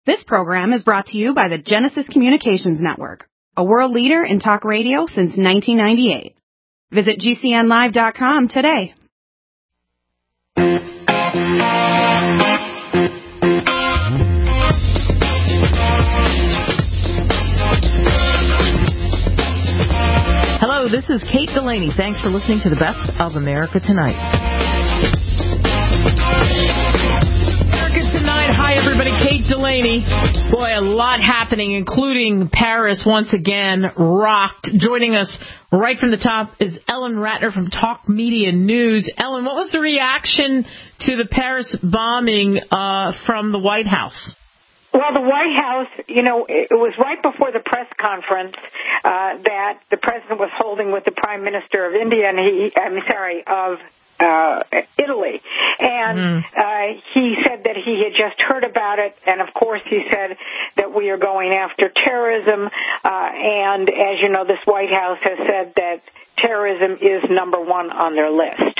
This program is brought to you by the Genesis Communications Network, a world leader in talk radio since 1998. Visit GCNlive.com today. Hello, this is Kate Delaney. Thanks for listening to the Best of America Tonight. America Tonight. Hi, everybody. Kate Delaney. Boy, a lot happening, including Paris once again rocked. Joining us right from the top is Ellen Ratner from Talk Media News. Ellen, what was the reaction to the Paris bombing from the White House? Well, the White House, it was right before the press conference that the president was holding with the Prime Minister of India, and of Italy. And he said that he had just heard about it, and of course he said that we are going after terrorism, and as you know, this White House has said that terrorism is number one on their list.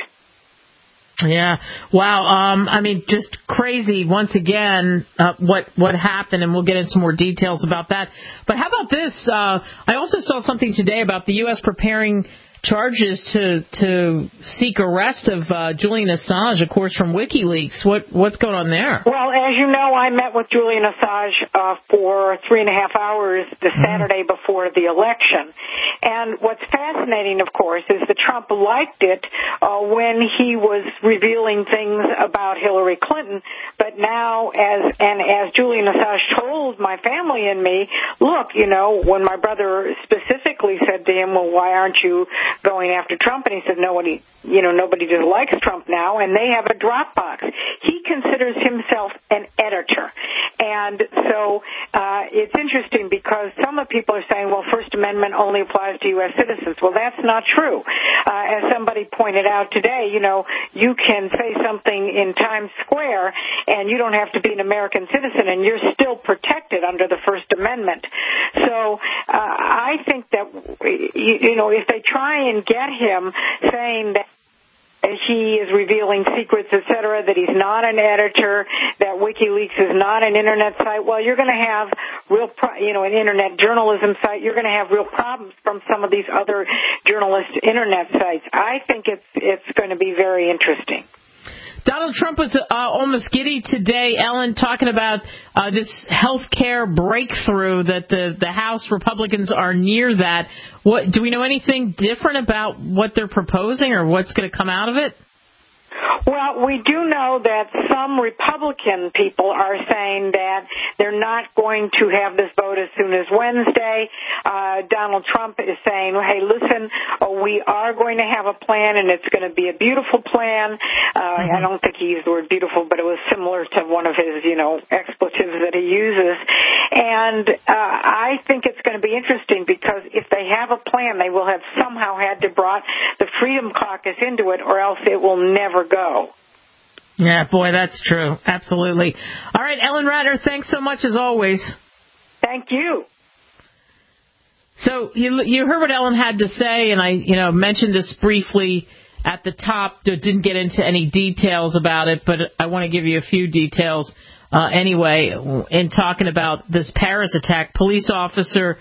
Yeah. Wow. Just crazy once again, what happened, and we'll get into more details about that. But how about this? I also saw something today about the U.S. preparing charges to seek arrest of Julian Assange, of course, from WikiLeaks. What's going on there? Well, as you know, I met with Julian Assange for 3.5 hours the Saturday before the election. And what's fascinating, of course, is that Trump liked it when he was revealing things about Hillary Clinton. But now, as Julian Assange told my family and me, look, when my brother specifically said to him, well, why aren't you going after Trump? And he said, nobody just likes Trump now, and they have a Dropbox. He considers himself an editor. And so it's interesting because some of the people are saying, well, First Amendment only applies to U.S. citizens. Well, that's not true. As somebody pointed out today, you can say something in Times Square, and you don't have to be an American citizen, and you're still protected under the First Amendment. So I think that, if they try and get him saying that he is revealing secrets, et cetera, that he's not an editor, that WikiLeaks is not an Internet site, well, you're going to have an Internet journalism site, you're going to have real problems from some of these other journalist Internet sites. I think it's going to be very interesting. Donald Trump was almost giddy today, Ellen, talking about this health care breakthrough that the House Republicans are near that. Do we know anything different about what they're proposing or what's going to come out of it? Well, we do know that some Republican people are saying that they're not going to have this vote as soon as Wednesday. Donald Trump is saying, hey, listen, we are going to have a plan, and it's going to be a beautiful plan. I don't think he used the word beautiful, but it was similar to one of his, expletives that he uses. And I think it's going to be interesting because if they have a plan, they will have somehow had to brought the Freedom Caucus into it, or else it will never go. Yeah, boy, that's true. Absolutely. All right, Ellen Ratner, thanks so much as always. Thank you. So you heard what Ellen had to say, and I mentioned this briefly at the top. Didn't get into any details about it, but I want to give you a few details anyway. In talking about this Paris attack, police officer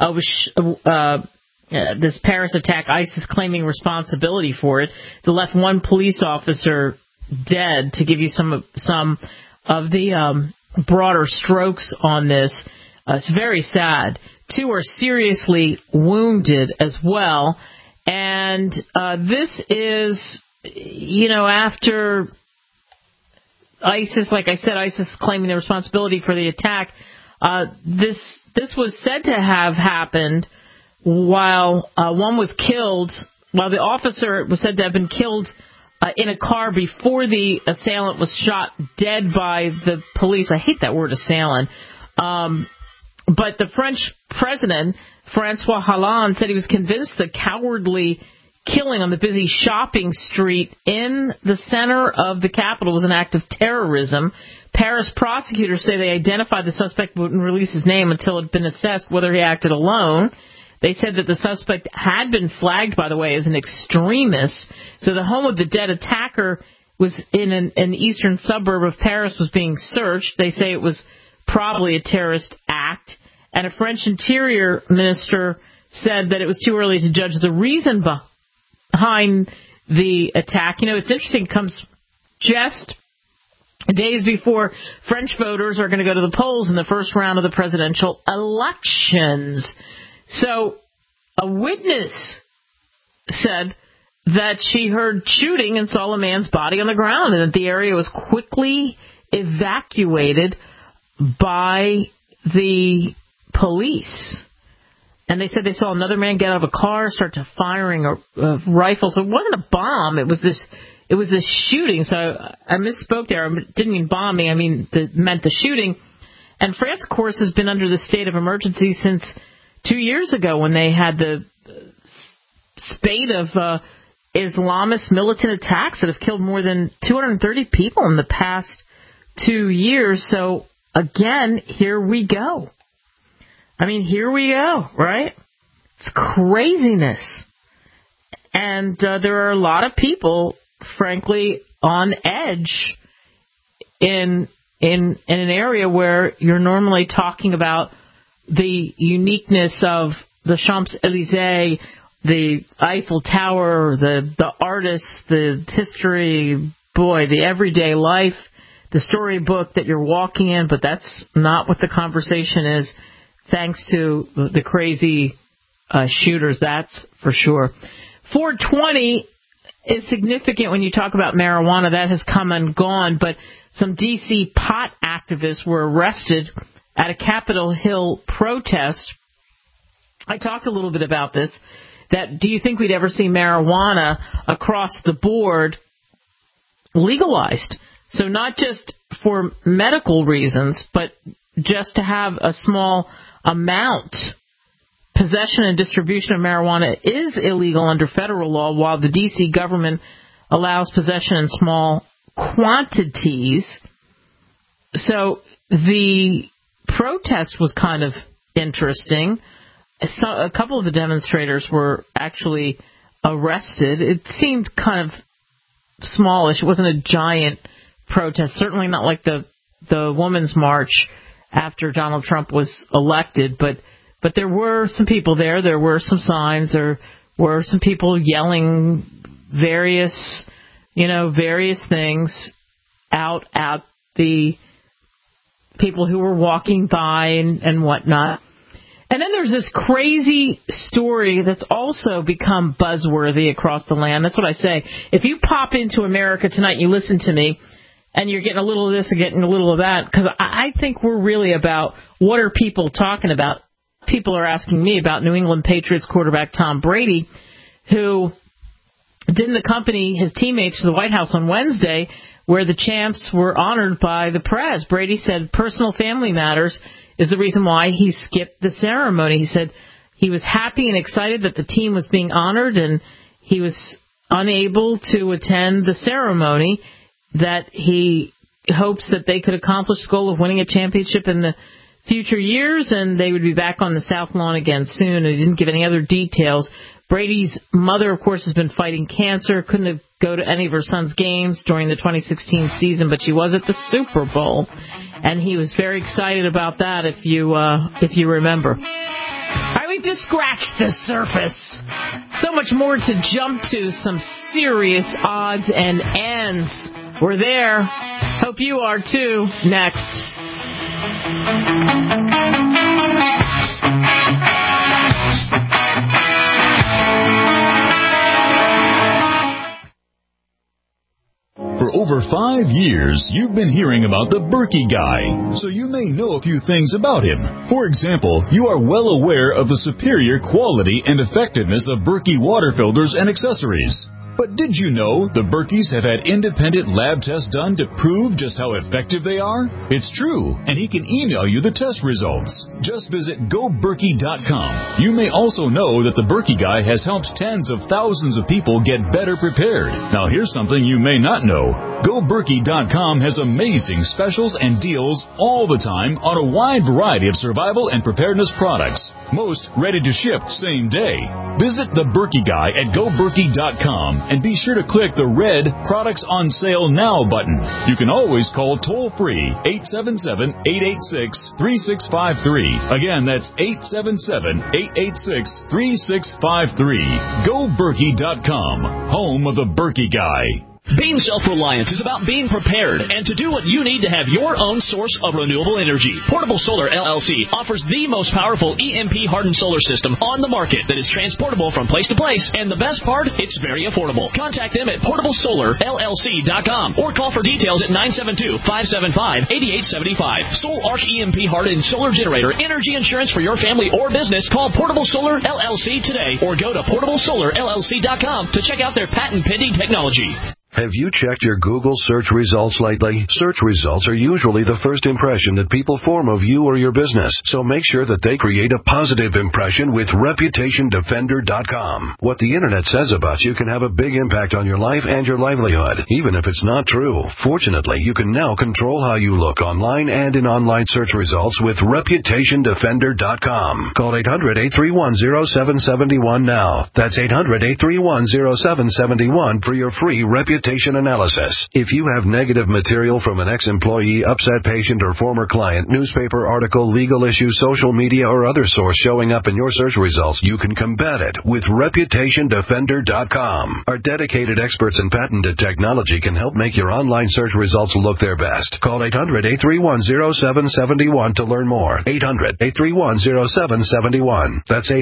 this Paris attack, ISIS claiming responsibility for it. They left one police officer dead. To give you some of the broader strokes on this, it's very sad. 2 are seriously wounded as well. And this is, after ISIS, like I said, ISIS claiming the responsibility for the attack. This was said to have happened while one was killed, while the officer was said to have been killed in a car before the assailant was shot dead by the police. I hate that word, assailant. But the French president, François Hollande, said he was convinced the cowardly killing on the busy shopping street in the center of the capital was an act of terrorism. Paris prosecutors say they identified the suspect but wouldn't release his name until it had been assessed whether he acted alone. They said that the suspect had been flagged, by the way, as an extremist. So the home of the dead attacker was in an eastern suburb of Paris, was being searched. They say it was probably a terrorist act. And a French interior minister said that it was too early to judge the reason behind the attack. You know, it's interesting. It comes just days before French voters are going to go to the polls in the first round of the presidential elections. So a witness said that she heard shooting and saw a man's body on the ground, and that the area was quickly evacuated by the police. And they said they saw another man get out of a car, start to firing a rifle. So it wasn't a bomb. It was this shooting. So I misspoke there. I didn't mean bombing. I meant the shooting. And France, of course, has been under the state of emergency since 2 years ago when they had the spate of Islamist militant attacks that have killed more than 230 people in the past 2 years. So, again, here we go. Here we go, right? It's craziness. And there are a lot of people, frankly, on edge in an area where you're normally talking about the uniqueness of the Champs-Élysées, the Eiffel Tower, the artists, the history, the everyday life, the storybook that you're walking in, but that's not what the conversation is, thanks to the crazy shooters, that's for sure. 420 is significant when you talk about marijuana. That has come and gone, but some D.C. pot activists were arrested at a Capitol Hill protest. I talked a little bit about this, that do you think we'd ever see marijuana across the board legalized? So not just for medical reasons, but just to have a small amount. Possession and distribution of marijuana is illegal under federal law, while the D.C. government allows possession in small quantities. So the protest was kind of interesting. A couple of the demonstrators were actually arrested. It seemed kind of smallish. It wasn't a giant protest, certainly not like the Women's March after Donald Trump was elected, but there were some people there. There were some signs. There were some people yelling various things out at the people who were walking by and whatnot. And then there's this crazy story that's also become buzzworthy across the land. That's what I say. If you pop into America tonight and you listen to me, and you're getting a little of this and getting a little of that, because I think we're really about what are people talking about. People are asking me about New England Patriots quarterback Tom Brady, who didn't accompany his teammates to the White House on Wednesday, where the champs were honored by the press. Brady said personal family matters is the reason why he skipped the ceremony. He said he was happy and excited that the team was being honored, and he was unable to attend the ceremony, that he hopes that they could accomplish the goal of winning a championship in the future years, and they would be back on the South Lawn again soon. And he didn't give any other details. Brady's mother, of course, has been fighting cancer, couldn't go to any of her son's games during the 2016 season, but she was at the Super Bowl, and he was very excited about that, if you remember. All right, we've just scratched the surface. So much more to jump to, some serious odds and ends. We're there. Hope you are too. Next. For over 5 years, you've been hearing about the Berkey Guy, so you may know a few things about him. For example, you are well aware of the superior quality and effectiveness of Berkey water filters and accessories. But did you know the Berkeys have had independent lab tests done to prove just how effective they are? It's true, and he can email you the test results. Just visit GoBerkey.com. You may also know that the Berkey Guy has helped tens of thousands of people get better prepared. Now here's something you may not know. GoBerkey.com has amazing specials and deals all the time on a wide variety of survival and preparedness products. Most ready to ship same day. Visit the Berkey Guy at GoBerkey.com and be sure to click the red Products on Sale Now button. You can always call toll-free 877-886-3653. Again, that's 877-886-3653. GoBerkey.com, home of the Berkey Guy. Being self-reliant is about being prepared and to do what you need to have your own source of renewable energy. Portable Solar LLC offers the most powerful EMP-hardened solar system on the market that is transportable from place to place, and the best part, it's very affordable. Contact them at portablesolarllc.com or call for details at 972-575-8875. Sol Arc EMP-hardened solar generator, energy insurance for your family or business. Call Portable Solar LLC today or go to portablesolarllc.com to check out their patent-pending technology. Have you checked your Google search results lately? Search results are usually the first impression that people form of you or your business, so make sure that they create a positive impression with ReputationDefender.com. What the Internet says about you can have a big impact on your life and your livelihood, even if it's not true. Fortunately, you can now control how you look online and in online search results with ReputationDefender.com. Call 800-831-0771 now. That's 800-831-0771 for your free reputation analysis. If you have negative material from an ex-employee, upset patient, or former client, newspaper article, legal issue, social media, or other source showing up in your search results, you can combat it with ReputationDefender.com. Our dedicated experts in patented technology can help make your online search results look their best. Call 800-831-0771 to learn more. 800-831-0771. That's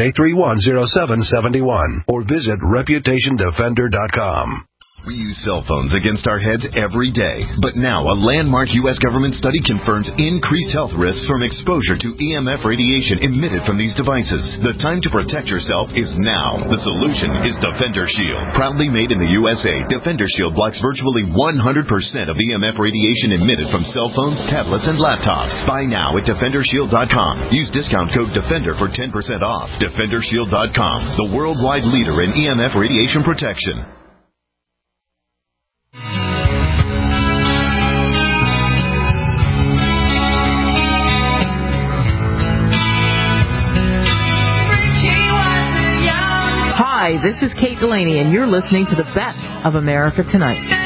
800-831-0771. Or visit ReputationDefender.com. We use cell phones against our heads every day. But now a landmark U.S. government study confirms increased health risks from exposure to EMF radiation emitted from these devices. The time to protect yourself is now. The solution is Defender Shield. Proudly made in the USA, Defender Shield blocks virtually 100% of EMF radiation emitted from cell phones, tablets, and laptops. Buy now at DefenderShield.com. Use discount code DEFENDER for 10% off. DefenderShield.com, the worldwide leader in EMF radiation protection. Hi, this is Kate Delaney, and you're listening to the Best of America Tonight.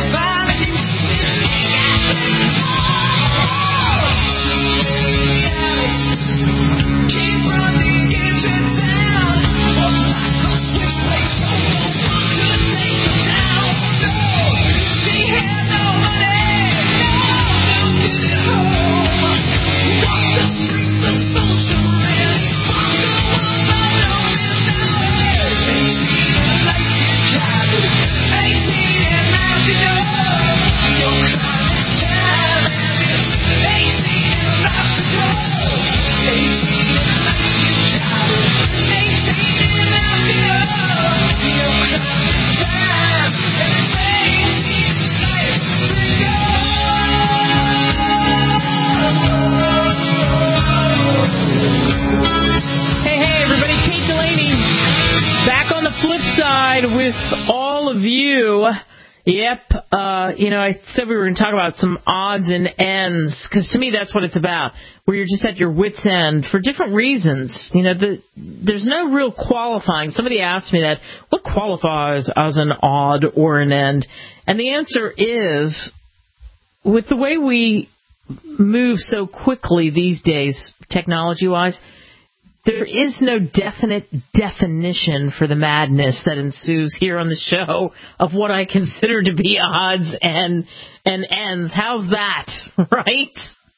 With all of you. Yep, I said we were going to talk about some odds and ends, because to me that's what it's about, where you're just at your wit's end for different reasons. There's no real qualifying. Somebody asked me that, what qualifies as an odd or an end? And the answer is, with the way we move so quickly these days, technology-wise, there is no definite definition for the madness that ensues here on the show of what I consider to be odds and ends. How's that, right?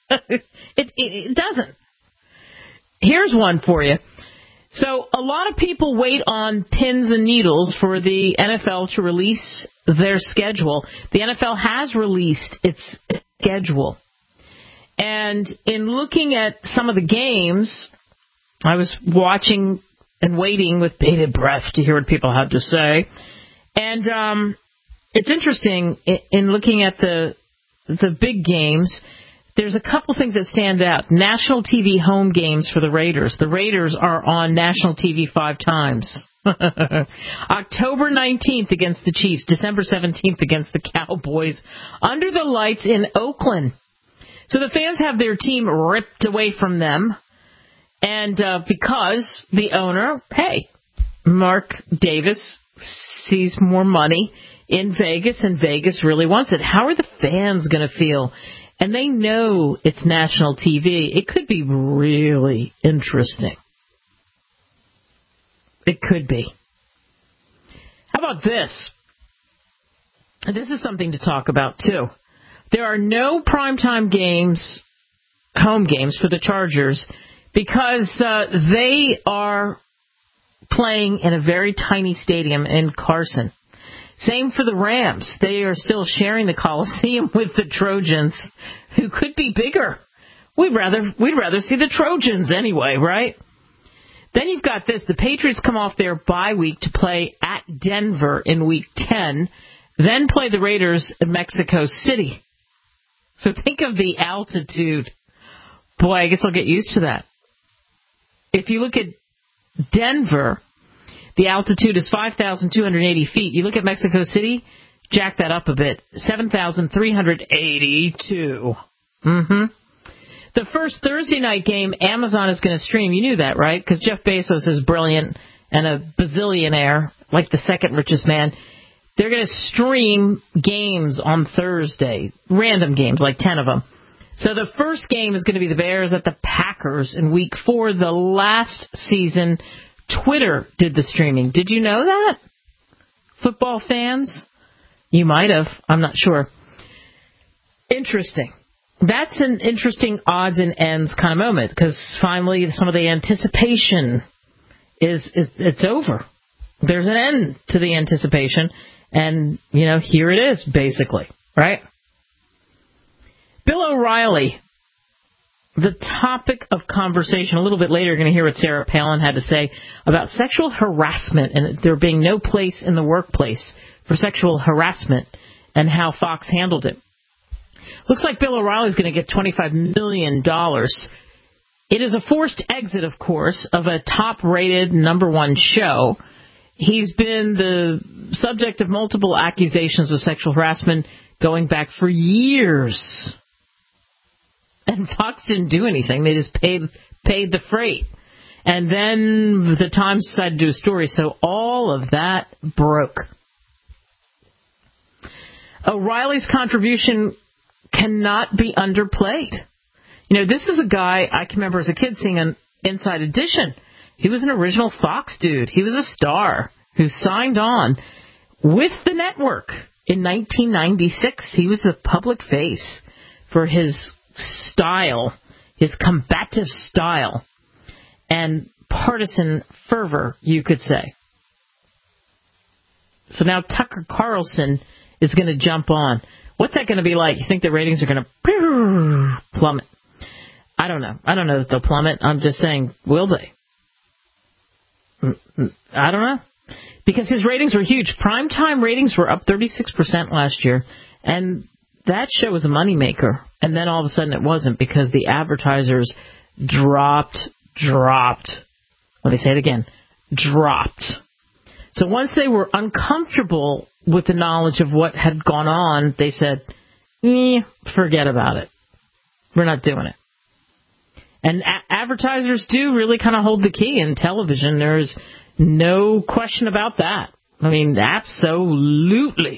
It doesn't. Here's one for you. So a lot of people wait on pins and needles for the NFL to release their schedule. The NFL has released its schedule. And in looking at some of the games, I was watching and waiting with bated breath to hear what people had to say. And it's interesting, in looking at the big games, there's a couple things that stand out. National TV home games for the Raiders. The Raiders are on national TV 5 times. October 19th against the Chiefs. December 17th against the Cowboys. Under the lights in Oakland. So the fans have their team ripped away from them. And because the owner, Mark Davis, sees more money in Vegas, and Vegas really wants it. How are the fans going to feel? And they know it's national TV. It could be really interesting. It could be. How about this? This is something to talk about, too. There are no primetime games, home games for the Chargers, because they are playing in a very tiny stadium in Carson. Same for the Rams. They are still sharing the Coliseum with the Trojans, who could be bigger. We'd rather see the Trojans anyway, right? Then you've got this. The Patriots come off their bye week to play at Denver in Week 10, then play the Raiders in Mexico City. So think of the altitude. Boy, I guess I'll get used to that. If you look at Denver, the altitude is 5,280 feet. You look at Mexico City, jack that up a bit, 7,382. The first Thursday night game Amazon is going to stream. You knew that, right? Because Jeff Bezos is brilliant and a bazillionaire, like the second richest man. They're going to stream games on Thursday, random games, like 10 of them. So the first game is going to be the Bears at the Packers in Week 4. The last season, Twitter did the streaming. Did you know that? Football fans? You might have. I'm not sure. Interesting. That's an interesting odds and ends kind of moment, because finally some of the anticipation is it's over. There's an end to the anticipation, and, here it is, basically, right? Bill O'Reilly, the topic of conversation. A little bit later, you're going to hear what Sarah Palin had to say about sexual harassment and there being no place in the workplace for sexual harassment and how Fox handled it. Looks like Bill O'Reilly's going to get $25 million. It is a forced exit, of course, of a top-rated #1 show. He's been the subject of multiple accusations of sexual harassment going back for years. And Fox didn't do anything. They just paid the freight. And then the Times decided to do a story, so all of that broke. O'Reilly's contribution cannot be underplayed. This is a guy I can remember as a kid seeing on Inside Edition. He was an original Fox dude. He was a star who signed on with the network in 1996. He was the public face for his style, his combative style, and partisan fervor, you could say. So now Tucker Carlson is going to jump on. What's that going to be like? You think the ratings are going to plummet? I don't know. I don't know that they'll plummet. I'm just saying, will they? I don't know. Because his ratings were huge. Primetime ratings were up 36% last year. And that show was a moneymaker. And then all of a sudden it wasn't, because the advertisers dropped. Let me say it again. Dropped. So once they were uncomfortable with the knowledge of what had gone on, they said, forget about it. We're not doing it. And advertisers do really kind of hold the key in television. There's no question about that. I mean, absolutely.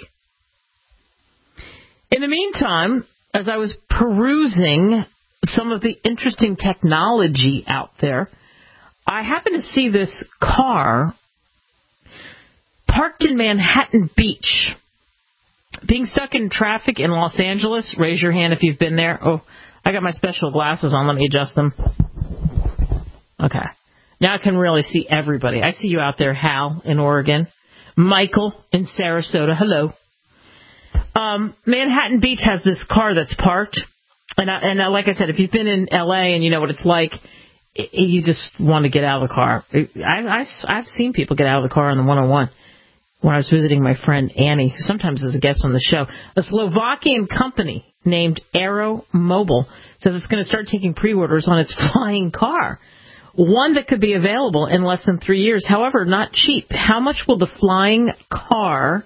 In the meantime, as I was perusing some of the interesting technology out there, I happened to see this car parked in Manhattan Beach. Being stuck in traffic in Los Angeles, raise your hand if you've been there. Oh, I got my special glasses on. Let me adjust them. Okay. Now I can really see everybody. I see you out there, Hal in Oregon. Michael in Sarasota. Hello. Manhattan Beach has this car that's parked. And like I said, if you've been in L.A. and you know what it's like, you just want to get out of the car. I've seen people get out of the car on the 101 when I was visiting my friend Annie, who sometimes is a guest on the show. A Slovakian company named Aero Mobile says it's going to start taking pre-orders on its flying car, one that could be available in less than 3 years. However, not cheap. How much will the flying car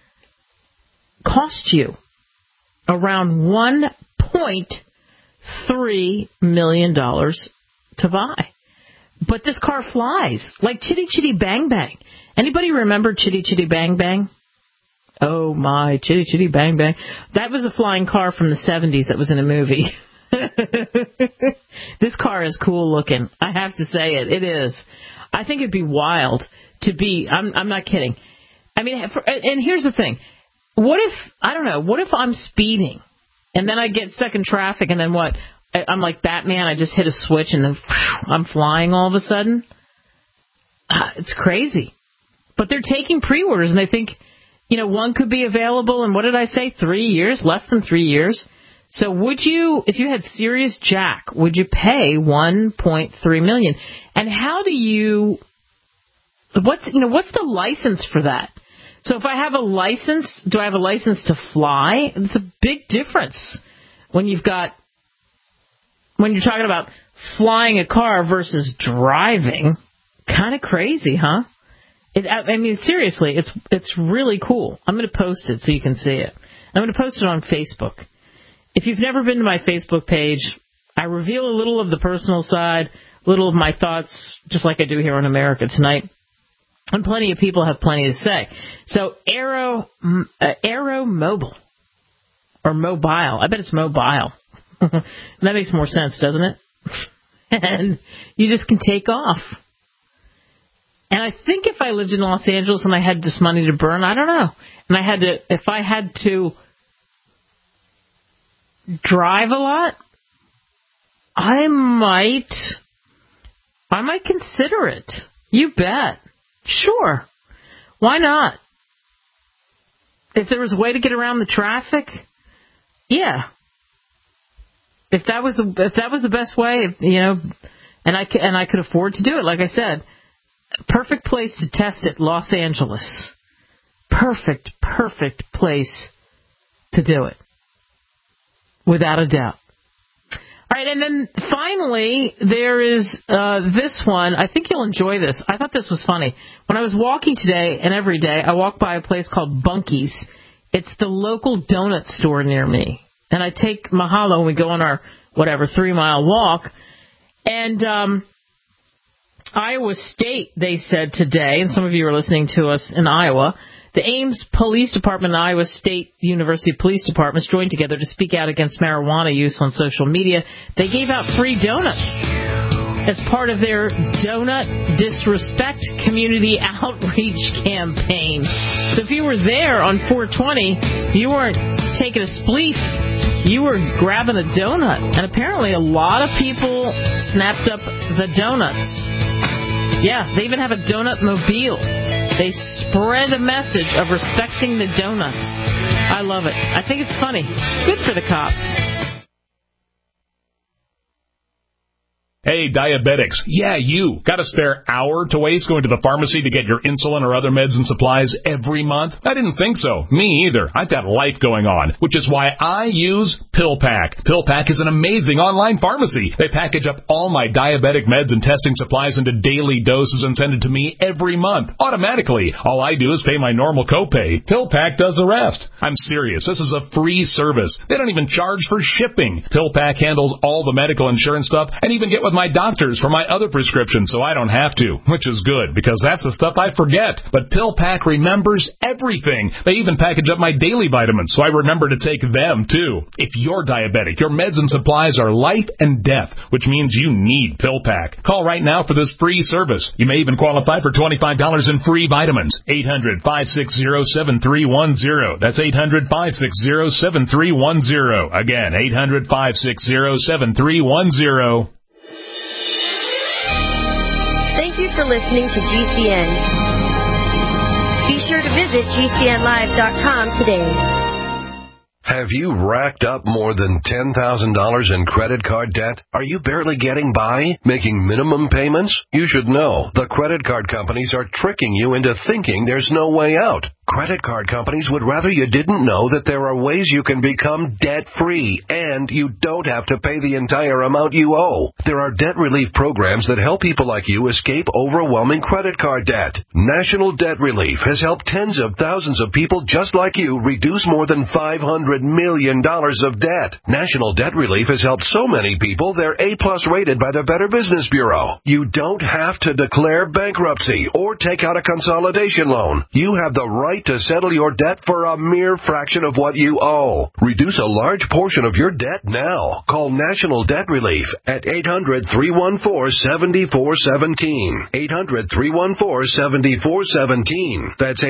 cost you? Around $1.3 million to buy. But this car flies like Chitty Chitty Bang Bang. Anybody remember Chitty Chitty Bang Bang? Oh my, Chitty Chitty Bang Bang. That was a flying car from the 70s that was in a movie. This car is cool looking. I have to say it. It is. I think it'd be wild to be, I'm not kidding. I mean, and here's the thing. What if I'm speeding and then I get stuck in traffic and then what? I'm like Batman, I just hit a switch and then I'm flying all of a sudden? It's crazy. But they're taking pre-orders and they think, one could be available in, what did I say, 3 years? Less than 3 years. So would you, if you had Sirius Jack, would you pay $1.3 million? And how do you, what's the license for that? So if I have a license, do I have a license to fly? It's a big difference when you're talking about flying a car versus driving. Kind of crazy, huh? Seriously, it's really cool. I'm going to post it so you can see it. I'm going to post it on Facebook. If you've never been to my Facebook page, I reveal a little of the personal side, a little of my thoughts, just like I do here on America Tonight. And plenty of people have plenty to say. So Aero Mobile, or Mobile. I bet it's Mobile. That makes more sense, doesn't it? And you just can take off. And I think if I lived in Los Angeles and I had this money to burn, I don't know. And if I had to drive a lot, I might consider it. You bet. Sure. Why not? If there was a way to get around the traffic, yeah. If that was the best way, and I could afford to do it, like I said, perfect place to test it, Los Angeles. Perfect place to do it. Without a doubt. All right, and then finally, there is this one. I think you'll enjoy this. I thought this was funny. When I was walking today, and every day, I walk by a place called Bunky's. It's the local donut store near me. And I take Mahalo and we go on our, 3-mile walk. And Iowa State, they said today, and some of you are listening to us in Iowa, the Ames Police Department and Iowa State University Police Departments joined together to speak out against marijuana use on social media. They gave out free donuts as part of their Donut Disrespect Community Outreach Campaign. So if you were there on 420, you weren't taking a spleef. You were grabbing a donut. And apparently a lot of people snapped up the donuts. Yeah, they even have a donut mobile. They spread a message of respecting the donuts. I love it. I think it's funny. Good for the cops. Hey, diabetics. Yeah, you. Got a spare hour to waste going to the pharmacy to get your insulin or other meds and supplies every month? I didn't think so. Me either. I've got life going on, which is why I use PillPack. PillPack is an amazing online pharmacy. They package up all my diabetic meds and testing supplies into daily doses and send it to me every month, automatically. All I do is pay my normal copay. PillPack does the rest. I'm serious. This is a free service. They don't even charge for shipping. PillPack handles all the medical insurance stuff and even get with my doctors for my other prescriptions so I don't have to, which is good because that's the stuff I forget. But PillPack remembers everything. They even package up my daily vitamins so I remember to take them too. If you're diabetic, your meds and supplies are life and death, which means you need PillPack. Call right now for this free service. You may even qualify for $25 in free vitamins. 800-560-7310. That's 800-560-7310. Again, 800-560-7310. Thank you for listening to GCN. Be sure to visit GCNlive.com today. Have you racked up more than $10,000 in credit card debt? Are you barely getting by, making minimum payments? You should know the credit card companies are tricking you into thinking there's no way out. Credit card companies would rather you didn't know that there are ways you can become debt-free, and you don't have to pay the entire amount you owe. There are debt relief programs that help people like you escape overwhelming credit card debt. National Debt Relief has helped tens of thousands of people just like you reduce more than $500 million of debt. National Debt Relief has helped so many people they're A-plus rated by the Better Business Bureau. You don't have to declare bankruptcy or take out a consolidation loan. You have the right to settle your debt for a mere fraction of what you owe. Reduce a large portion of your debt now. Call National Debt Relief at 800-314-7417. 800-314-7417. That's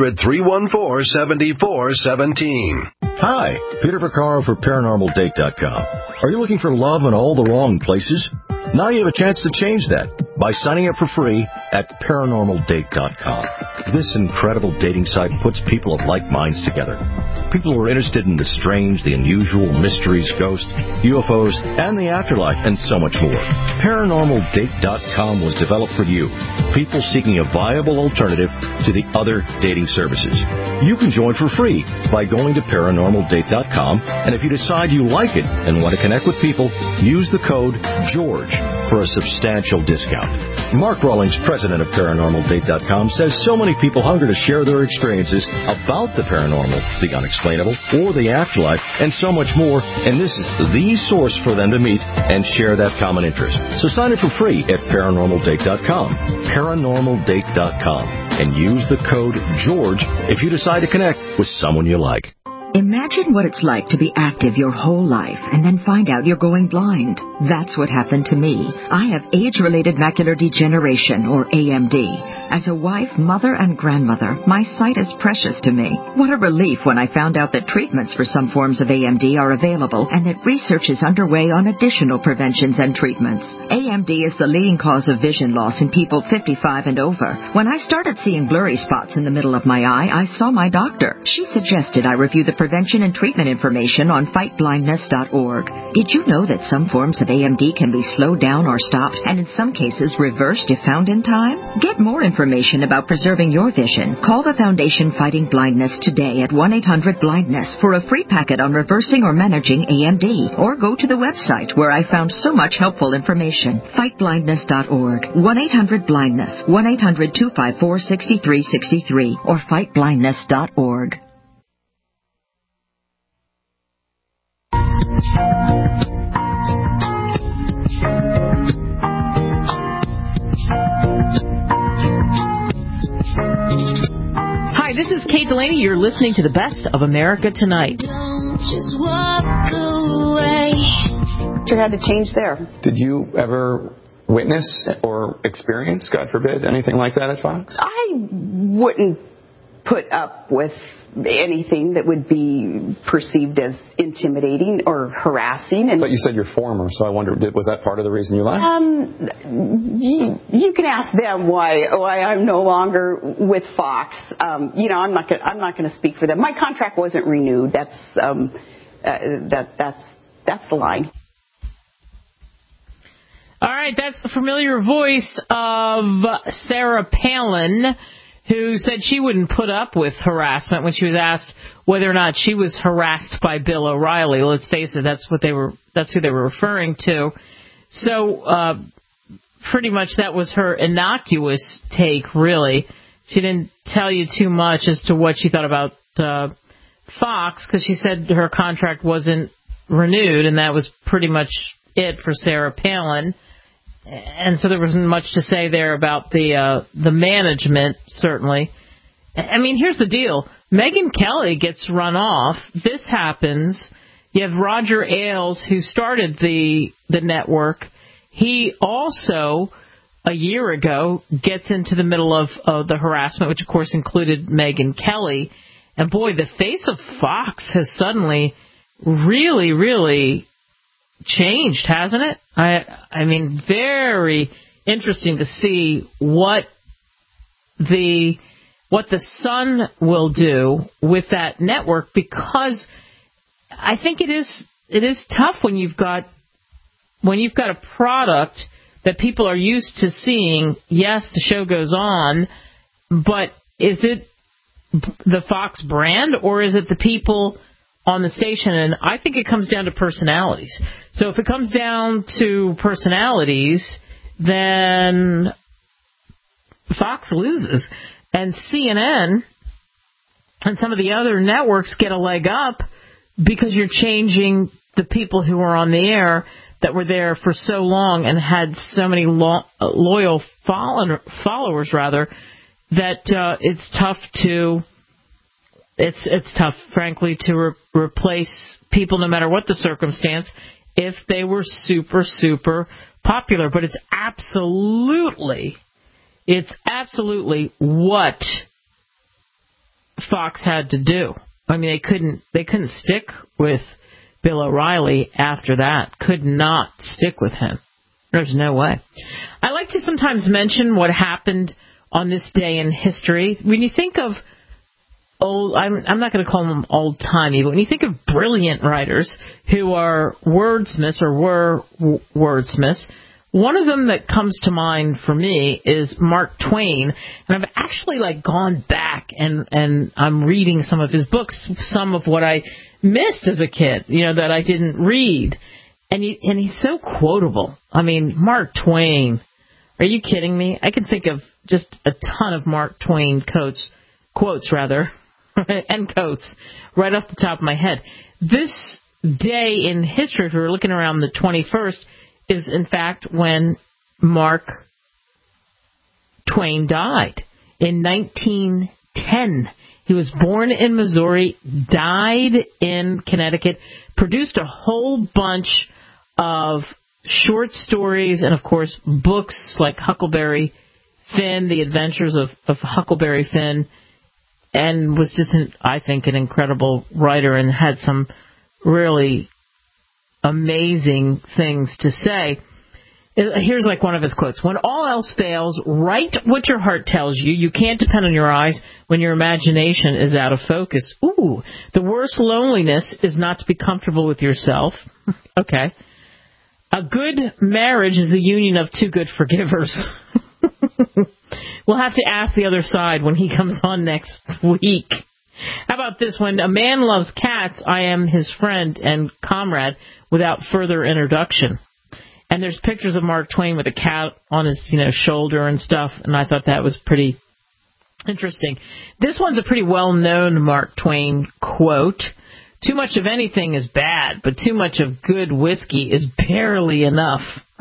800-314-7417. Hi, Peter Vaccaro for ParanormalDate.com. Are you looking for love in all the wrong places? Now you have a chance to change that by signing up for free at ParanormalDate.com. This incredible dating site puts people of like minds together. People who are interested in the strange, the unusual, mysteries, ghosts, UFOs, and the afterlife, and so much more. ParanormalDate.com was developed for you, people seeking a viable alternative to the other dating services. You can join for free by going to ParanormalDate.com, and if you decide you like it and want to connect with people, use the code GEORGE for a substantial discount. Mark Rawlings, president of ParanormalDate.com, says so many people hunger to share their experiences about the paranormal, the unexplainable, or the afterlife, and so much more, and this is the source for them to meet and share that common interest. So sign up for free at ParanormalDate.com, ParanormalDate.com, and use the code GEORGE if you decide to connect with someone you like. Imagine what it's like to be active your whole life and then find out you're going blind. That's what happened to me. I have age-related macular degeneration, or AMD. As a wife, mother, and grandmother, my sight is precious to me. What a relief when I found out that treatments for some forms of AMD are available and that research is underway on additional preventions and treatments. AMD is the leading cause of vision loss in people 55 and over. When I started seeing blurry spots in the middle of my eye, I saw my doctor. She suggested I review the prevention and treatment information on fightblindness.org. Did you know that some forms of AMD can be slowed down or stopped, and in some cases reversed if found in time? Get more information about preserving your vision. Call the Foundation Fighting Blindness today at 1-800-BLINDNESS for a free packet on reversing or managing AMD, or go to the website where I found so much helpful information. Fightblindness.org, 1-800-BLINDNESS, 1-800-254-6363, or fightblindness.org. Hi, this is Kate Delaney. You're listening to the Best of America Tonight. Don't just walk away. You had to change there. Did you ever witness or experience, God forbid, anything like that at Fox? I wouldn't put up with anything that would be perceived as intimidating or harassing. But you said you're former, so I wonder, was that part of the reason you left? You can ask them why I'm no longer with Fox. I'm not going to speak for them. My contract wasn't renewed. That's the line. All right, that's the familiar voice of Sarah Palin, who said she wouldn't put up with harassment when she was asked whether or not she was harassed by Bill O'Reilly. Let's face it, that's who they were referring to. So pretty much that was her innocuous take, really. She didn't tell you too much as to what she thought about Fox, because she said her contract wasn't renewed, and that was pretty much it for Sarah Palin. And so there wasn't much to say there about the management, certainly. I mean, here's the deal. Megyn Kelly gets run off. This happens. You have Roger Ailes, who started the network. He also, a year ago, gets into the middle of the harassment, which, of course, included Megyn Kelly. And, boy, the face of Fox has suddenly really, really changed, hasn't it? I mean, very interesting to see what the Sun will do with that network, because I think it is tough when you've got a product that people are used to seeing. Yes, the show goes on, but is it the Fox brand, or is it the people on the station? And I think it comes down to personalities. So if it comes down to personalities, then Fox loses. And CNN and some of the other networks get a leg up because you're changing the people who are on the air that were there for so long and had so many loyal followers, that it's tough to frankly, to replace people no matter what the circumstance if they were super, super popular. But it's absolutely what Fox had to do. I mean, they couldn't stick with Bill O'Reilly after that. Could not stick with him. There's no way. I like to sometimes mention what happened on this day in history. When you think of old, I'm not going to call them old-timey, but when you think of brilliant writers who are wordsmiths or were wordsmiths, one of them that comes to mind for me is Mark Twain, and I've actually gone back and I'm reading some of his books, some of what I missed as a kid, that I didn't read, and he's so quotable. I mean, Mark Twain, are you kidding me? I can think of just a ton of Mark Twain quotes and quotes right off the top of my head. This day in history, if we were looking around the 21st, is in fact when Mark Twain died in 1910. He was born in Missouri, died in Connecticut, produced a whole bunch of short stories and, of course, books like Huckleberry Finn, The Adventures of Huckleberry Finn, and was just, I think, an incredible writer and had some really amazing things to say. Here's one of his quotes. When all else fails, write what your heart tells you. You can't depend on your eyes when your imagination is out of focus. Ooh, the worst loneliness is not to be comfortable with yourself. Okay. A good marriage is the union of two good forgivers. We'll have to ask the other side when he comes on next week. How about this? When a man loves cats, I am his friend and comrade without further introduction. And there's pictures of Mark Twain with a cat on his, shoulder and stuff, and I thought that was pretty interesting. This one's a pretty well-known Mark Twain quote. Too much of anything is bad, but too much of good whiskey is barely enough.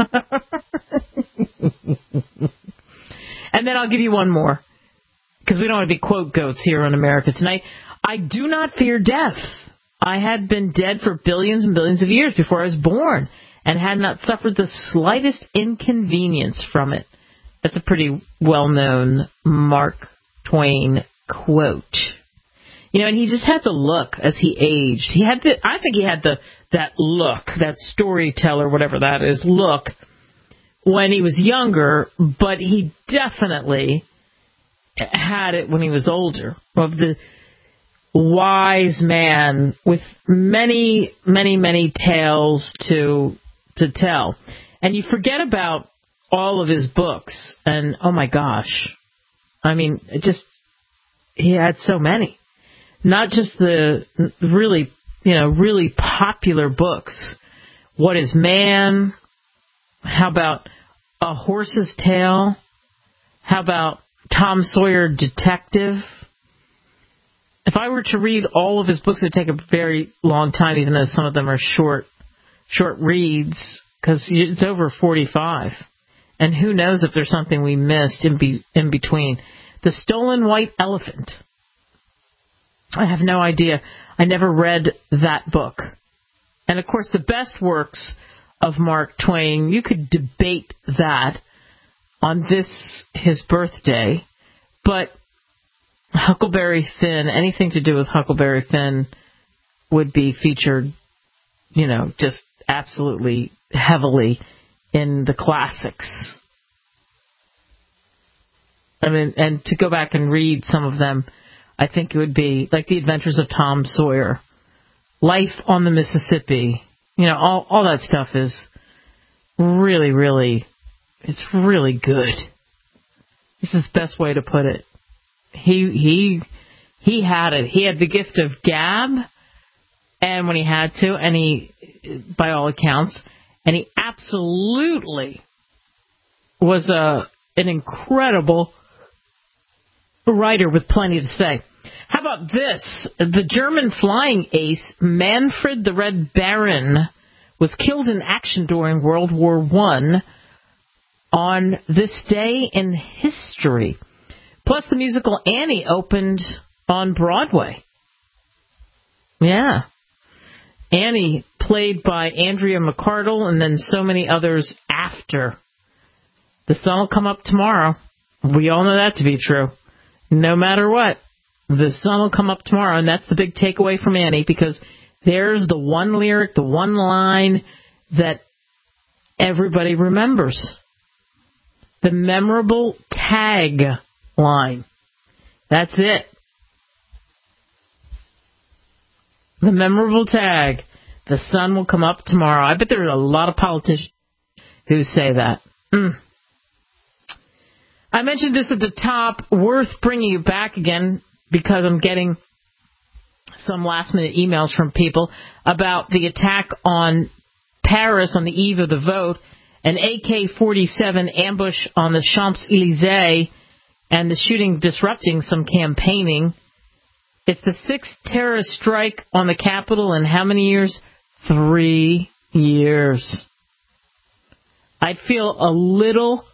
And then I'll give you one more, because we don't want to be quote goats here on America Tonight. I do not fear death. I had been dead for billions and billions of years before I was born, and had not suffered the slightest inconvenience from it. That's a pretty well-known Mark Twain quote. And he just had the look as he aged. I think he had that look, that storyteller, whatever that is, look, when he was younger, but he definitely had it when he was older, of the wise man with many, many, many tales to tell. And you forget about all of his books, and oh my gosh, I mean, he had so many. Not just the really popular books. What is Man? How about A Horse's Tale? How about Tom Sawyer Detective? If I were to read all of his books, it would take a very long time, even though some of them are short reads, because it's over 45. And who knows if there's something we missed in between. The Stolen White Elephant. I have no idea. I never read that book. And, of course, the best works of Mark Twain, you could debate that on his birthday. But Huckleberry Finn, anything to do with Huckleberry Finn would be featured, just absolutely heavily in the classics. I mean, and to go back and read some of them, I think it would be like The Adventures of Tom Sawyer, Life on the Mississippi. All that stuff is really, really, it's really good. This is the best way to put it. He He had it. He had the gift of gab, and when he had to, and he, by all accounts, and he absolutely was an incredible writer with plenty to say. How about this? The German flying ace Manfred the Red Baron was killed in action during World War I on this day in history. Plus, the musical Annie opened on Broadway. Yeah. Annie, played by Andrea McArdle, and then so many others after. The sun will come up tomorrow. We all know that to be true. No matter what, the sun will come up tomorrow, and that's the big takeaway from Annie, because there's the one lyric, the one line that everybody remembers. The memorable tag line. That's it. The memorable tag. The sun will come up tomorrow. I bet there are a lot of politicians who say that. I mentioned this at the top. Worth bringing you back again because I'm getting some last-minute emails from people about the attack on Paris on the eve of the vote, an AK-47 ambush on the Champs-Élysées, and the shooting disrupting some campaigning. It's the sixth terrorist strike on the Capitol in how many years? 3 years. I'd feel a little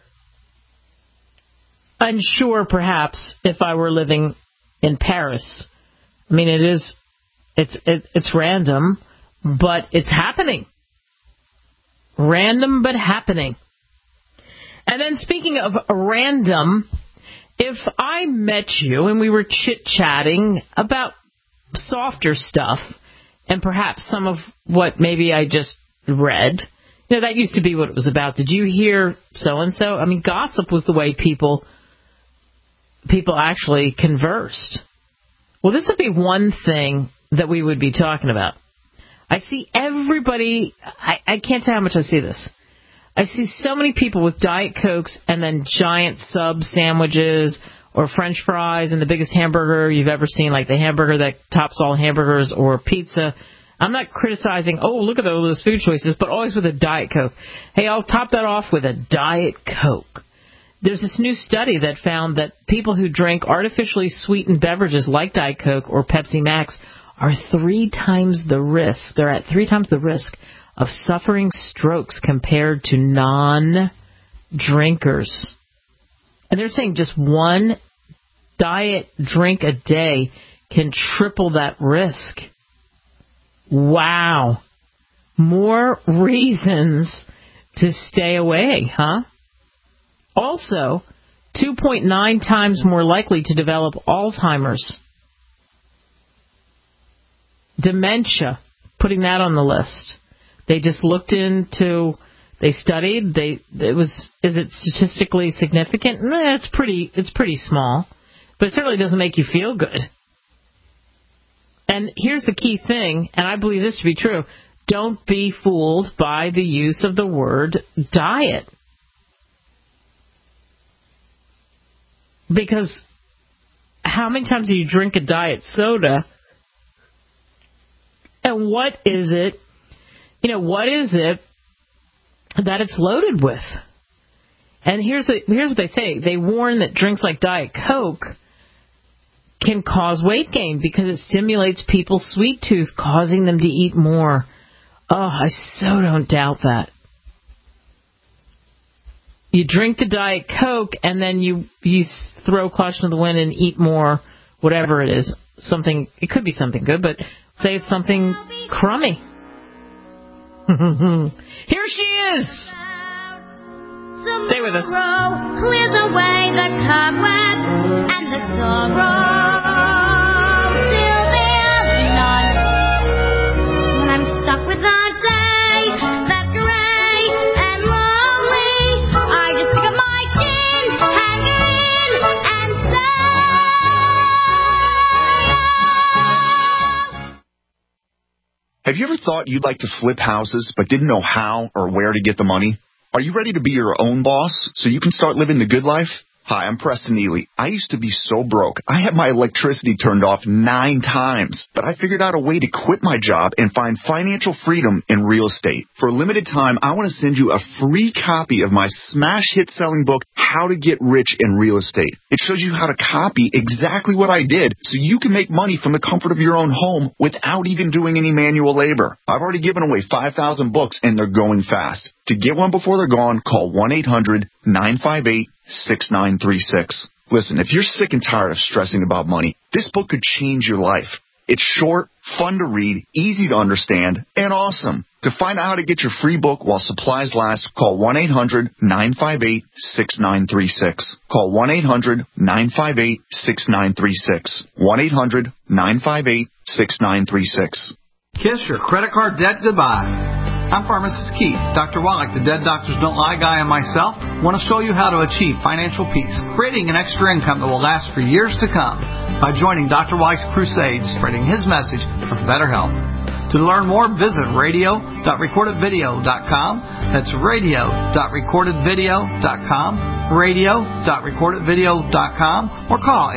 unsure, perhaps, if I were living in Paris. I mean, it's random, but it's happening. Random, but happening. And then speaking of random, if I met you and we were chit-chatting about softer stuff and perhaps some of what maybe I just read, that used to be what it was about. Did you hear so-and-so? I mean, gossip was the way people actually conversed. Well, this would be one thing that we would be talking about. I see everybody, I can't tell how much I see this. I see so many people with Diet Cokes and then giant sub sandwiches or French fries and the biggest hamburger you've ever seen, like the hamburger that tops all hamburgers or pizza. I'm not criticizing, look at all those food choices, but always with a Diet Coke. Hey, I'll top that off with a Diet Coke. There's this new study that found that people who drink artificially sweetened beverages like Diet Coke or Pepsi Max are 3 times the risk. They're at 3 times the risk of suffering strokes compared to non-drinkers. And they're saying just one diet drink a day can triple that risk. Wow. More reasons to stay away, huh? Also, 2.9 times more likely to develop Alzheimer's. Dementia, putting that on the list. They just looked into, they studied, is it statistically significant? It's pretty small, but it certainly doesn't make you feel good. And here's the key thing, and I believe this to be true, don't be fooled by the use of the word diet. Because how many times do you drink a diet soda? And what is it that it's loaded with? And here's what they say. They warn that drinks like Diet Coke can cause weight gain because it stimulates people's sweet tooth, causing them to eat more. Oh, I so don't doubt that. You drink the Diet Coke and then you throw caution to the wind and eat more, whatever it is. It could be something good, but say it's something crummy. Here she is. Stay with us. Clears away the cobwebs and the sorrow. Still there's none. When I'm stuck with a day that's gray and lonely, I just pick up my chin, hang in, and say. Have you ever thought you'd like to flip houses but didn't know how or where to get the money? Are you ready to be your own boss so you can start living the good life? Hi, I'm Preston Neely. I used to be so broke. I had my electricity turned off 9 times, but I figured out a way to quit my job and find financial freedom in real estate. For a limited time, I want to send you a free copy of my smash hit selling book, How to Get Rich in Real Estate. It shows you how to copy exactly what I did so you can make money from the comfort of your own home without even doing any manual labor. I've already given away 5,000 books and they're going fast. To get one before they're gone, call 1-800-958-6936. Listen, if you're sick and tired of stressing about money, this book could change your life. It's short, fun to read, easy to understand, and awesome. To find out how to get your free book while supplies last, call 1-800-958-6936. Call 1-800-958-6936. 1-800-958-6936. Kiss your credit card debt goodbye. I'm Pharmacist Keith. Dr. Wallach, the Dead Doctors Don't Lie guy, and myself want to show you how to achieve financial peace, creating an extra income that will last for years to come by joining Dr. Wallach's crusade, spreading his message of better health. To learn more, visit radio.recordedvideo.com. That's radio.recordedvideo.com, radio.recordedvideo.com, or call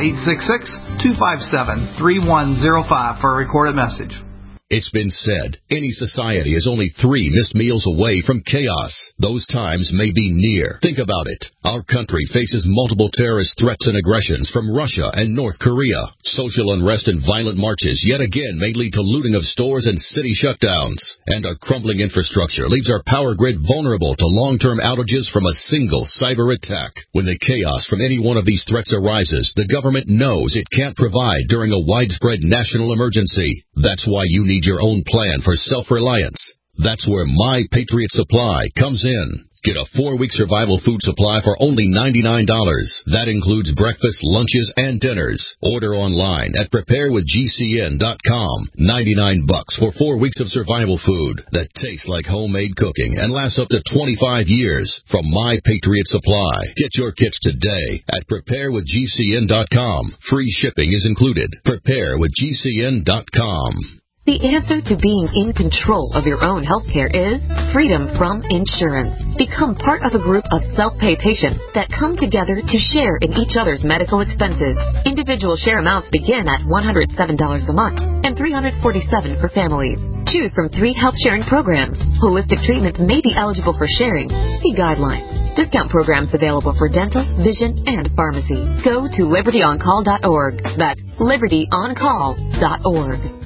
866-257-3105 for a recorded message. It's been said, any society is only 3 missed meals away from chaos. Those times may be near. Think about it. Our country faces multiple terrorist threats and aggressions from Russia and North Korea. Social unrest and violent marches yet again may lead to looting of stores and city shutdowns. And a crumbling infrastructure leaves our power grid vulnerable to long-term outages from a single cyber attack. When the chaos from any one of these threats arises, the government knows it can't provide during a widespread national emergency. That's why you need your own plan for self-reliance. That's where My Patriot Supply comes in. Get a 4-week survival food supply for only $99. That includes breakfast, lunches, and dinners. Order online at preparewithgcn.com. $99 for 4 weeks of survival food that tastes like homemade cooking and lasts up to 25 years from My Patriot Supply. Get your kits today at preparewithgcn.com. Free shipping is included. Preparewithgcn.com. The answer to being in control of your own health care is freedom from insurance. Become part of a group of self-pay patients that come together to share in each other's medical expenses. Individual share amounts begin at $107 a month and $347 for families. Choose from 3 health sharing programs. Holistic treatments may be eligible for sharing. See guidelines. Discount programs available for dental, vision, and pharmacy. Go to libertyoncall.org. That's libertyoncall.org.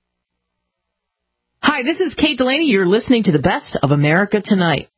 Hi, this is Kate Delaney. You're listening to the Best of America Tonight.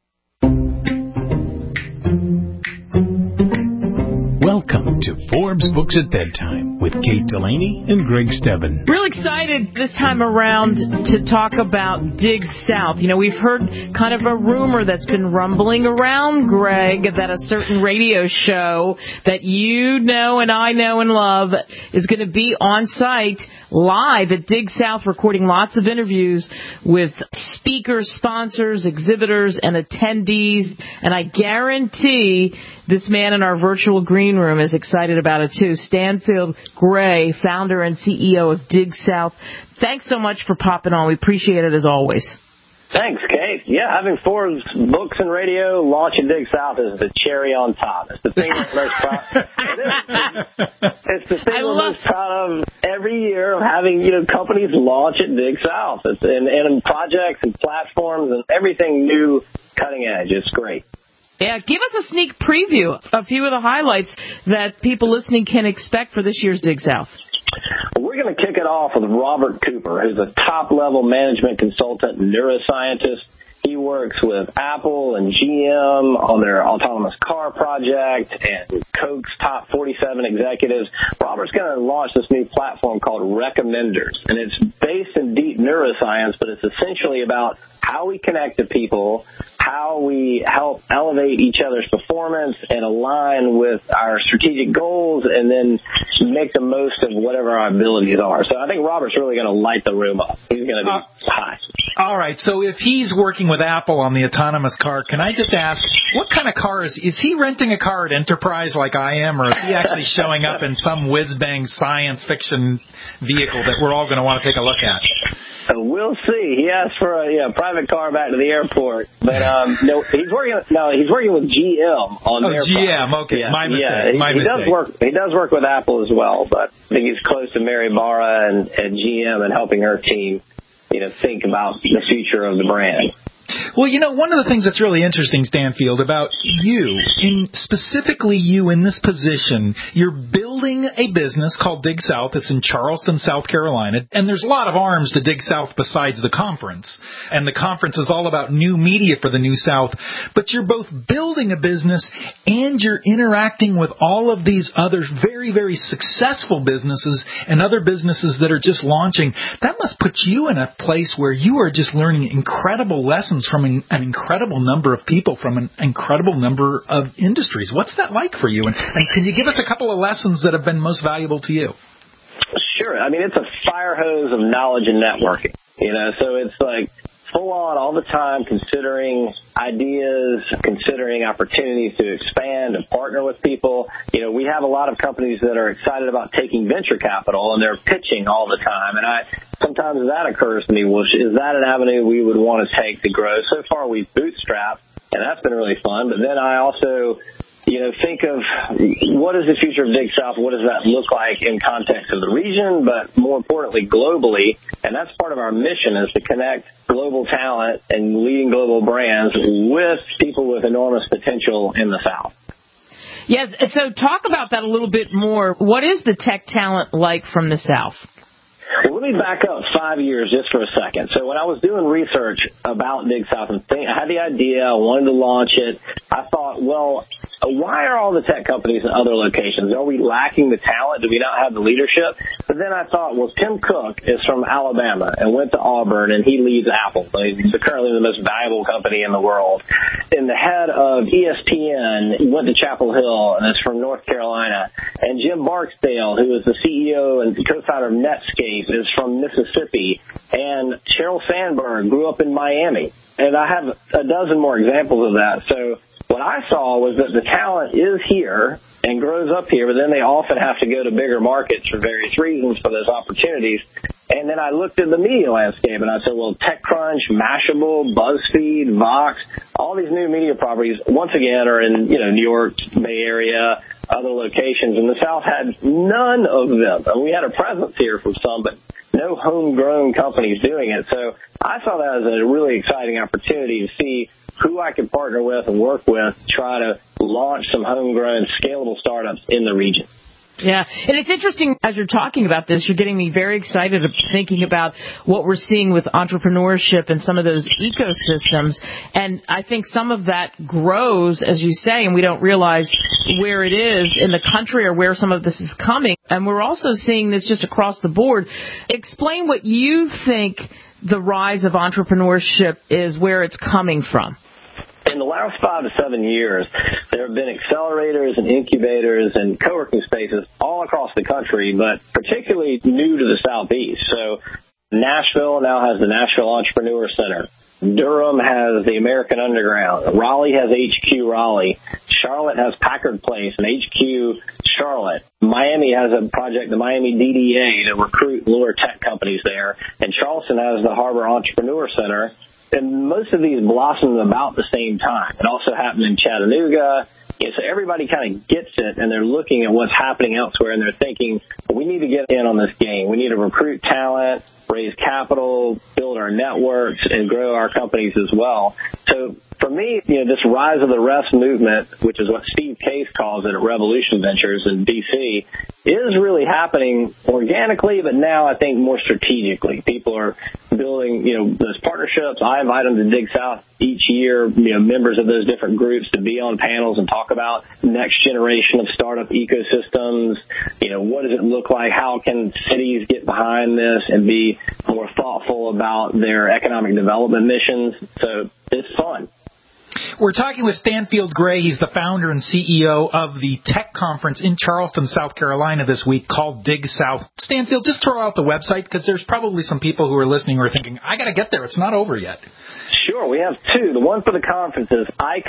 Welcome to Forbes Books at Bedtime with Kate Delaney and Greg Stebbin. Real excited this time around to talk about Dig South. You know, we've heard kind of a rumor that's been rumbling around, Greg, that a certain radio show that you know and I know and love is going to be on site live at Dig South, recording lots of interviews with speakers, sponsors, exhibitors, and attendees. And I guarantee this man in our virtual green room is excited about it, too. Stanfield Gray, founder and CEO of Dig South. Thanks so much for popping on. We appreciate it, as always. Thanks, Kate. Yeah, having Forbes Books and Radio launch at Dig South is the cherry on top. It's the thing we're most proud of. It's the thing we're most proud of every year, of having, companies launch at Dig South. And projects and platforms and everything new, cutting edge. It's great. Yeah, give us a sneak preview, a few of the highlights that people listening can expect for this year's Dig South. We're going to kick it off with Robert Cooper, who's a top-level management consultant and neuroscientist. He works with Apple and GM on their autonomous car project and Coke's top 47 executives. Robert's going to launch this new platform called Recommenders, and it's based in deep neuroscience, but it's essentially about how we connect to people, how we help elevate each other's performance and align with our strategic goals, and then make the most of whatever our abilities are. So I think Robert's really going to light the room up. He's going to be high. All right, so if he's working with Apple on the autonomous car, can I just ask, what kind of car is he renting a car at Enterprise like I am, or is he actually showing up in some whiz-bang science fiction vehicle that we're all going to want to take a look at? We'll see. He asked for a private car back to the airport, but no, he's working with GM on their GM. product. Okay, my mistake. He does work with Apple as well, but I think he's close to Mary Barra and GM and helping her team, think about the future of the brand. Well, one of the things that's really interesting, Stanfield, about you, specifically you in this position, you're building a business called Dig South. It's in Charleston, South Carolina. And there's a lot of arms to Dig South besides the conference. And the conference is all about new media for the New South. But you're both building a business and you're interacting with all of these other very, very successful businesses and other businesses that are just launching. That must put you in a place where you are just learning incredible lessons from an incredible number of people from an incredible number of industries. What's that like for you? And can you give us a couple of lessons that have been most valuable to you? Sure. I mean, it's a fire hose of knowledge and networking, so it's like full on all the time, considering ideas, considering opportunities to expand and partner with people. We have a lot of companies that are excited about taking venture capital, and they're pitching all the time. And sometimes that occurs to me, well, is that an avenue we would want to take to grow? So far, we've bootstrapped, and that's been really fun. But then I also think of what is the future of Dig South? What does that look like in context of the region, but more importantly, globally? And that's part of our mission, is to connect global talent and leading global brands with people with enormous potential in the South. Yes, so talk about that a little bit more. What is the tech talent like from the South? Well, let me back up 5 years just for a second. So when I was doing research about Dig South, I had the idea, I wanted to launch it. I thought, well, why are all the tech companies in other locations? Are we lacking the talent? Do we not have the leadership? But then I thought, well, Tim Cook is from Alabama and went to Auburn, and he leads Apple. He's currently the most valuable company in the world. And the head of ESPN went to Chapel Hill and is from North Carolina. And Jim Barksdale, who is the CEO and co-founder of Netscape, is from Mississippi. And Sheryl Sandberg grew up in Miami. And I have a dozen more examples of that. So what I saw was that the talent is here and grows up here, but then they often have to go to bigger markets for various reasons for those opportunities. And then I looked at the media landscape and I said, well, TechCrunch, Mashable, BuzzFeed, Vox, all these new media properties, once again, are in, New York, Bay Area, other locations. And the South had none of them. And we had a presence here from some, but no homegrown companies doing it. So I saw that as a really exciting opportunity to see who I could partner with and work with to try to launch some homegrown, scalable startups in the region. Yeah, and it's interesting as you're talking about this, you're getting me very excited thinking about what we're seeing with entrepreneurship and some of those ecosystems. And I think some of that grows, as you say, and we don't realize where it is in the country or where some of this is coming. And we're also seeing this just across the board. Explain what you think the rise of entrepreneurship is, where it's coming from. In the last 5 to 7 years, there have been accelerators and incubators and co-working spaces all across the country, but particularly new to the Southeast. So Nashville now has the Nashville Entrepreneur Center. Durham has the American Underground. Raleigh has HQ Raleigh. Charlotte has Packard Place and HQ Charlotte. Miami has a project, the Miami DDA, to recruit lure tech companies there. And Charleston has the Harbor Entrepreneur Center. And most of these blossomed about the same time. It also happened in Chattanooga. So everybody kind of gets it, and they're looking at what's happening elsewhere, and they're thinking, we need to get in on this game. We need to recruit talent, raise capital, build our networks, and grow our companies as well. So for me, this rise of the rest movement, which is what Steve Case calls it at Revolution Ventures in D.C., is really happening organically, but now I think more strategically. People are building, those partnerships. I invite them to Dig South each year, members of those different groups to be on panels and talk about next generation of startup ecosystems. What does it look like? How can cities get behind this and be more thoughtful about their economic development missions? So it's fun. We're talking with Stanfield Gray. He's the founder and CEO of the tech conference in Charleston, South Carolina this week called Dig South. Stanfield, just throw out the website because there's probably some people who are listening who are thinking, I got to get there. It's not over yet. Sure. Sure, we have two. The one for the conference is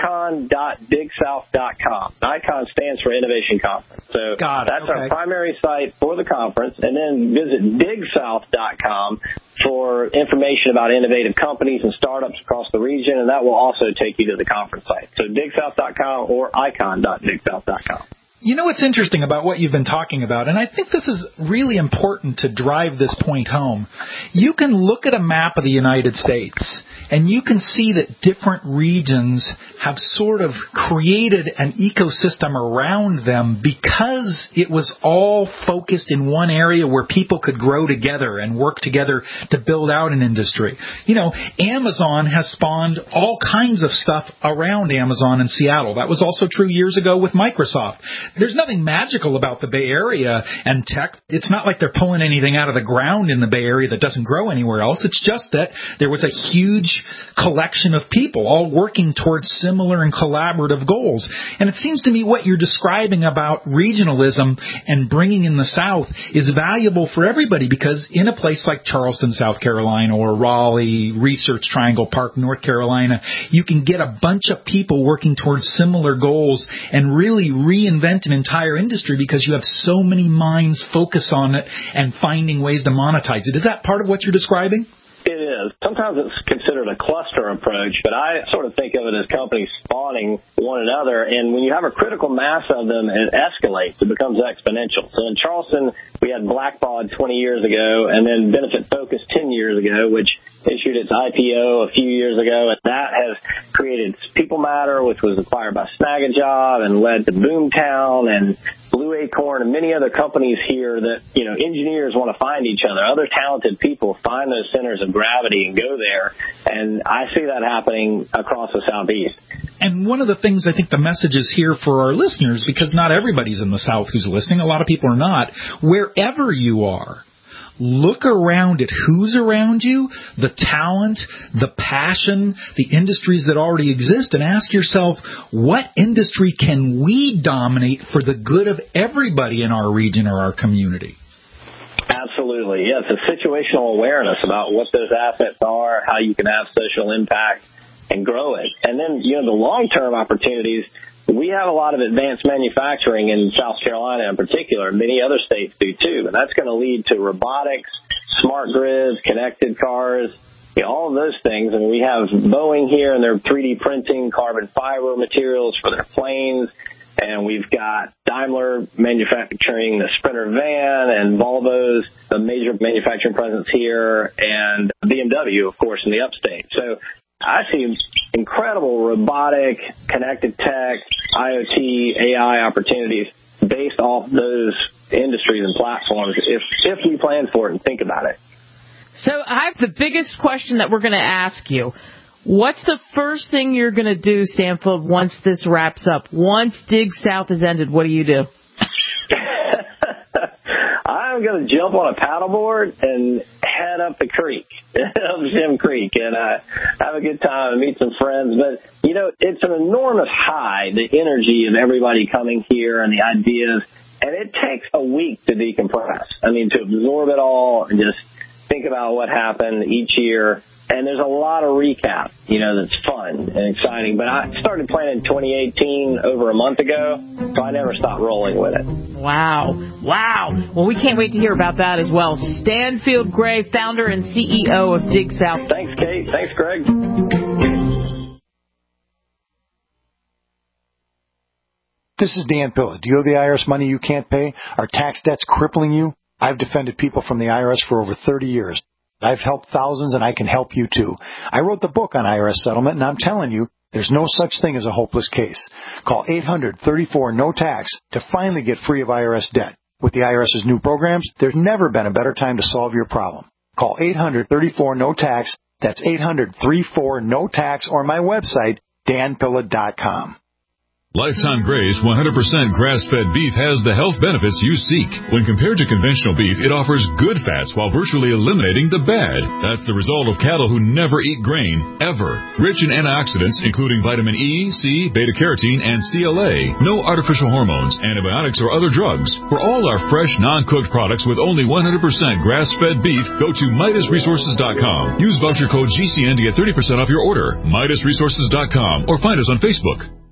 icon.digsouth.com. ICON stands for Innovation Conference. So that's our primary site for the conference. And then visit digsouth.com for information about innovative companies and startups across the region, and that will also take you to the conference site. So digsouth.com or icon.digsouth.com. You know what's interesting about what you've been talking about, and I think this is really important to drive this point home. You can look at a map of the United States, and you can see that different regions have sort of created an ecosystem around them because it was all focused in one area where people could grow together and work together to build out an industry. You know, Amazon has spawned all kinds of stuff around Amazon in Seattle. That was also true years ago with Microsoft. There's nothing magical about the Bay Area and tech. It's not like they're pulling anything out of the ground in the Bay Area that doesn't grow anywhere else. It's just that there was a huge collection of people all working towards similar and collaborative goals. And it seems to me what you're describing about regionalism and bringing in the South is valuable for everybody, because in a place like Charleston, South Carolina, or Raleigh, Research Triangle Park, North Carolina, you can get a bunch of people working towards similar goals and really reinvent an entire industry because you have so many minds focus on it and finding ways to monetize it. Is that part of what you're describing? It is. Sometimes it's considered a cluster approach, but I sort of think of it as companies spawning one another, and when you have a critical mass of them, it escalates. It becomes exponential. So in Charleston, we had Blackbaud 20 years ago, and then Benefit Focus 10 years ago, which issued its IPO a few years ago, and that has created People Matter, which was acquired by Snagajob and led to Boomtown and Blue Acorn and many other companies here that, you know, engineers want to find each other. Other talented people find those centers of gravity and go there. And I see that happening across the Southeast. And one of the things I think the message is here for our listeners, because not everybody's in the South who's listening, a lot of people are not, wherever you are, look around at who's around you, the talent, the passion, the industries that already exist, and ask yourself, what industry can we dominate for the good of everybody in our region or our community? Absolutely. Yes, a situational awareness about what those assets are, how you can have social impact and grow it. And then, you know, the long-term opportunities, we have a lot of advanced manufacturing in South Carolina in particular. Many other states do too. And that's going to lead to robotics, smart grids, connected cars, you know, all of those things. And we have Boeing here, and they're 3D printing carbon fiber materials for their planes. And we've got Daimler manufacturing the Sprinter van, and Volvo's the major manufacturing presence here, and BMW, of course, in the upstate. So I see incredible robotic, connected tech, IoT, AI opportunities based off those industries and platforms if we plan for it and think about it. So I have the biggest question that we're going to ask you. What's the first thing you're going to do, Stanfield, once this wraps up? Once Dig South is ended, what do you do? I'm going to jump on a paddleboard and head up the creek, up Jim Creek, and have a good time and meet some friends. But, you know, it's an enormous high, the energy of everybody coming here and the ideas, and it takes a week to decompress. I mean, to absorb it all and just think about what happened each year. And there's a lot of recap, you know, that's fun and exciting. But I started planning 2018 over a month ago, so I never stopped rolling with it. Wow. Well, we can't wait to hear about that as well. Stanfield Gray, founder and CEO of Dig South. Thanks, Kate. Thanks, Greg. This is Dan Pilla. Do you owe the IRS money you can't pay? Are tax debts crippling you? I've defended people from the IRS for over 30 years. I've helped thousands, and I can help you too. I wrote the book on IRS settlement, and I'm telling you, there's no such thing as a hopeless case. Call 800-34-NO-TAX to finally get free of IRS debt. With the IRS's new programs, there's never been a better time to solve your problem. Call 800-34-NO-TAX. That's 800-34-NO-TAX, or my website, danpilla.com. Lifetime Grazed 100% grass-fed beef has the health benefits you seek. When compared to conventional beef, it offers good fats while virtually eliminating the bad. That's the result of cattle who never eat grain, ever. Rich in antioxidants, including vitamin E, C, beta-carotene, and CLA. No artificial hormones, antibiotics, or other drugs. For all our fresh, non-cooked products with only 100% grass-fed beef, go to MidasResources.com. Use voucher code GCN to get 30% off your order. MidasResources.com or find us on Facebook.